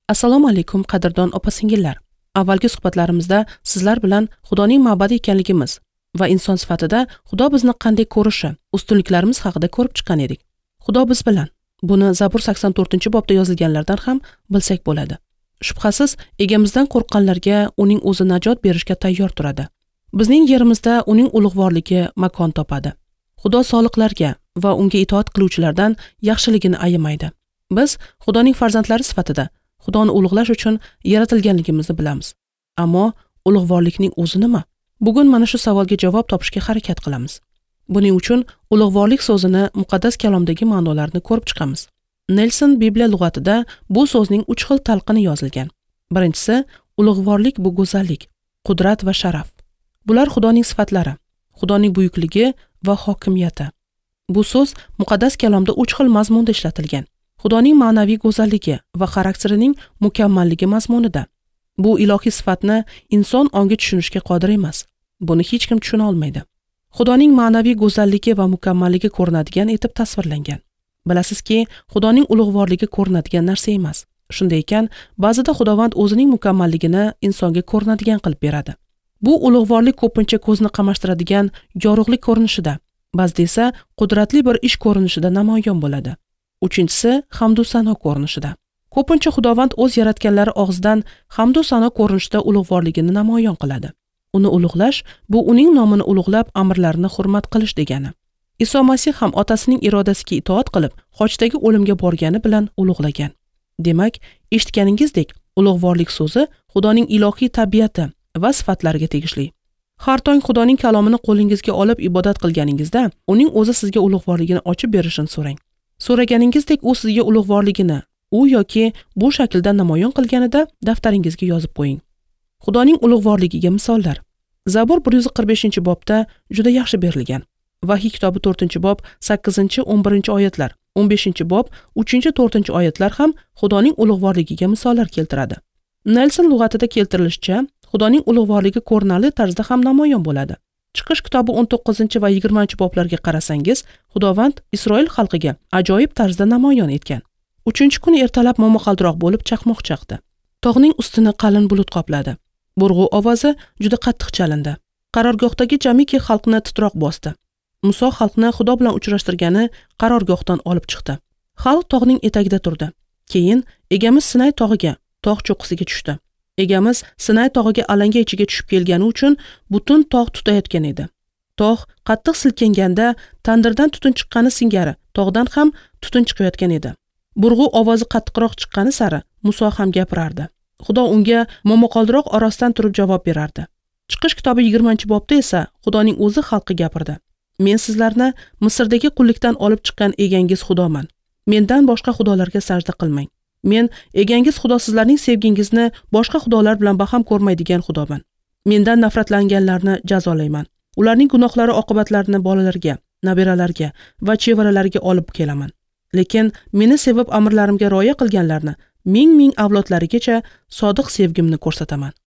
Assalomu alaykum qadrdon opa-singillar. Avvalgi suhbatlarimizda sizlar bilan Xudoning ma'badi ekanligimiz va inson sifatida Xudo bizni qanday ko'rishi, ustunliklarimiz haqida ko'rib chiqqan edik. Xudo biz bilan. Buni Zabur 84-bobda yozilganlardan ham bilsak bo'ladi. Shubhasiz, egamizdan qo'rqqanlarga uning o'zi najot berishga tayyor turadi. Bizning yerimizda uning ulug'vorligi makon topadi. Xudo soliqlarga va unga itoat qiluvchilardan yaxshiligini ayamaydi. Biz Xudoning farzandlari sifatida Xudoni ulug'lash uchun yaratilganligimizni bilamiz. Ammo ulug'vorlikning o'zi nima? Bugun mana shu savolga javob topishga harakat qilamiz. Buning uchun ulug'vorlik so'zini muqaddas kalomdagi ma'nolarini ko'rib chiqamiz. Nelson Bibliya lug'atida bu so'zning 3 xil talqini yozilgan. Birinchisi, ulug'vorlik bu go'zallik, qudrat va sharaf. Bular Xudoning sifatlari, Xudoning buyukligi va hokimiyati. Bu so'z muqaddas kalomda 3 xil mazmunda ishlatilgan. Xudoning ma'naviy go'zalligi va xarakterining mukammalligi mazmunida. Bu ilohiy sifatni inson ongi tushunishga qodir emas. Buni hech kim tushuna olmaydi. Xudoning ma'naviy go'zalligi va mukammalligi ko'rinadigan etib tasvirlangan. Bilasizki, Xudoning ulug'vorligi ko'rinadigan narsa emas. Shunday ekan, ba'zida Xudovand o'zining mukammalligini insonga ko'rinadigan qilib beradi. Bu ulug'vorlik ko'pincha ko'zni qamashtiradigan yorug'lik ko'rinishida, ba'zida esa qudratli bir ish ko'rinishida namoyon bo'ladi. Uchinchisi, hamd va sano ko'rinishida. Ko'pincha Xudovand o'z yaratganlari og'zidan hamd va sano ko'rinishida ulug'vorligini namoyon qiladi. Uni ulug'lash bu uning nomini ulug'lab, amrlarini hurmat qilish degani. Iso Masih ham otasining irodasiga itoat qilib, Xochdagi o'limga borgani bilan ulug'lagan. Demak, eshitganingizdek, ulug'vorlik so'zi Xudoning ilohiy tabiati va sifatlariga tegishli. Har tong Xudoning kalomini qo'lingizga olib ibodat qilganingizda, uning o'zi sizga ulug'vorligini ochib berishini so'rang. So'raganingizdek u sizga ulug'vorligini u yoki bu shaklda namoyon qilganida daftaringizga yozib qo'ying. Xudoning ulug'vorligiga misollar. Zabur 145-bobda juda yaxshi berilgan. Vahiy kitobi 4-bob 8-11 oyatlar, 15-bob 3-4 oyatlar ham Xudoning ulug'vorligiga misollar keltiradi. Nelson lug'atida keltirilishicha, Xudoning ulug'vorligi ko'rinarli tarzda ham namoyon bo'ladi. Chiqish kitobi 19 va 20-boblarga qarasangiz, Xudovand Isroil xalqiga ajoyib tarzda namoyon etgan. 3-kuni ertalab momaqaldiroq bo'lib chaqmoq chaqdi. Tog'ning ustini qalin bulut qopladi. Burg'u ovozi juda qattiq chalindi. Qarorgohdagi jamiki xalqni titroq bosdi. Muso xalqni Xudo bilan uchrashtirgani qarorgohdan olib chiqdi. Xalq tog'ning etagida turdi. Keyin egamiz Sinay tog'iga, tog' cho'qqisiga tushdi. Egamiz Sinay tog'iga alanga ichiga tushib kelgani uchun butun tog' tutayotgan edi. Tog' qattiq silkinganda tandirdan tutun chiqqani singari tog'dan ham tutun chiqayotgan edi. Burg'u ovozi qattiqroq chiqqani sari Muso ham gapirardi. Xudo unga momaqaldiroq orasidan turib javob berardi. Chiqish kitobi 20-bobda esa Xudoning o'zi xalqqa gapirdi. Men sizlarni Misrdagi qullikdan olib chiqqan egangiz Xudoman. Mendan boshqa xudolarga sajda qilmang. Men egangiz Xudo sizlarning sevgingizni boshqa xudolar bilan baham ko'rmaydigan Xudoman. Mendan nafratlanganlarni jazolayman. Ularning gunohlari oqibatlarini bolalarga, nabiralarga va chevaralarga olib kelaman. Lekin meni sevib amrlarimga rioya qilganlarni ming avlodlarigacha sodiq sevgimni ko'rsataman.